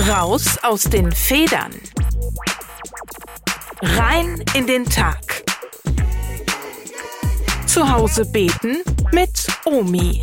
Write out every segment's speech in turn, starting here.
Raus aus den Federn. Rein in den Tag. Zu Hause beten mit Omi.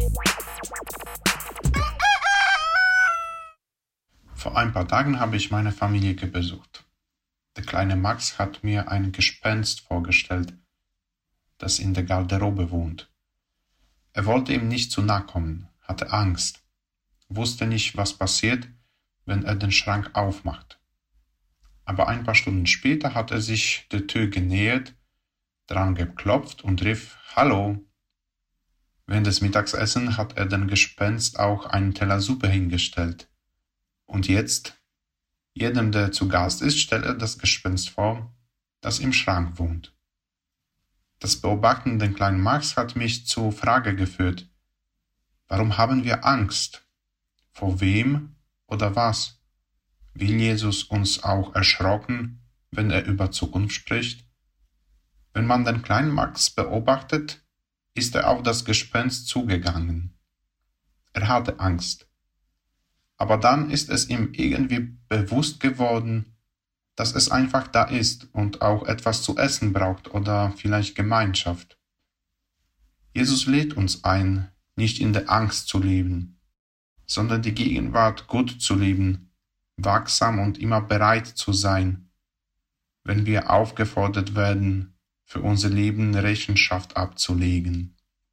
Vor ein paar Tagen habe ich meine Familie besucht. Der kleine Max hat mir ein Gespenst vorgestellt, das in der Garderobe wohnt. Er wollte ihm nicht zu nahe kommen, hatte Angst, wusste nicht, was passiert, wenn er den Schrank aufmacht. Aber ein paar Stunden später hat er sich der Tür genähert, dran geklopft und rief »Hallo!« Während des Mittagsessens hat er dem Gespenst auch einen Teller Suppe hingestellt. Und jetzt, jedem, der zu Gast ist, stellt er das Gespenst vor, das im Schrank wohnt. Das Beobachten den kleinen Max hat mich zur Frage geführt: Warum haben wir Angst? Vor wem oder was? Will Jesus uns auch erschrocken, wenn er über Zukunft spricht? Wenn man den kleinen Max beobachtet, ist er auf das Gespenst zugegangen. Er hatte Angst. Aber dann ist es ihm irgendwie bewusst geworden, dass es einfach da ist und auch etwas zu essen braucht oder vielleicht Gemeinschaft. Jesus lädt uns ein, nicht in der Angst zu leben, sondern die Gegenwart gut zu leben, wachsam und immer bereit zu sein, wenn wir aufgefordert werden, für unser Leben Rechenschaft abzulegen.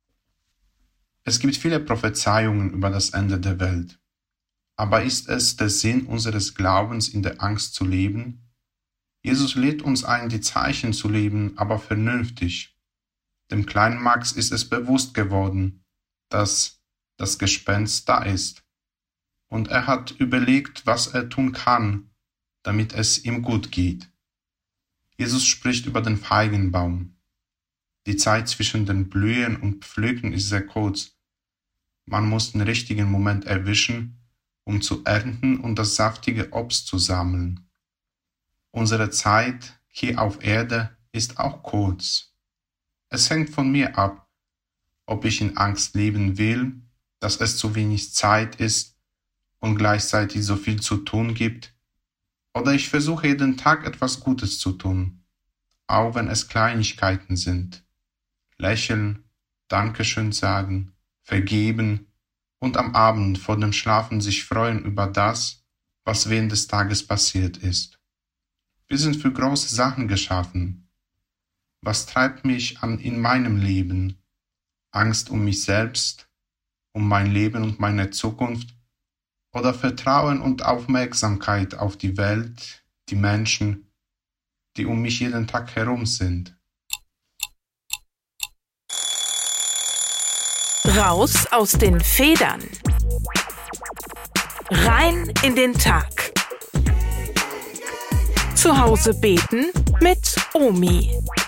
Es gibt viele Prophezeiungen über das Ende der Welt. Aber ist es der Sinn unseres Glaubens, in der Angst zu leben? Jesus lädt uns ein, die Zeichen zu leben, aber vernünftig. Dem kleinen Max ist es bewusst geworden, dass das Gespenst da ist. Und er hat überlegt, was er tun kann, damit es ihm gut geht. Jesus spricht über den Feigenbaum. Die Zeit zwischen den Blühen und Pflücken ist sehr kurz. Man muss den richtigen Moment erwischen, um zu ernten und das saftige Obst zu sammeln. Unsere Zeit hier auf Erde ist auch kurz. Es hängt von mir ab, ob ich in Angst leben will, dass es zu wenig Zeit ist und gleichzeitig so viel zu tun gibt, oder ich versuche jeden Tag etwas Gutes zu tun, auch wenn es Kleinigkeiten sind. Lächeln, Dankeschön sagen, vergeben und am Abend vor dem Schlafen sich freuen über das, was während des Tages passiert ist. Wir sind für große Sachen geschaffen. Was treibt mich an in meinem Leben? Angst um mich selbst, um mein Leben und meine Zukunft? Oder Vertrauen und Aufmerksamkeit auf die Welt, die Menschen, die um mich jeden Tag herum sind? Raus aus den Federn. Rein in den Tag. Zu Hause beten mit Omi.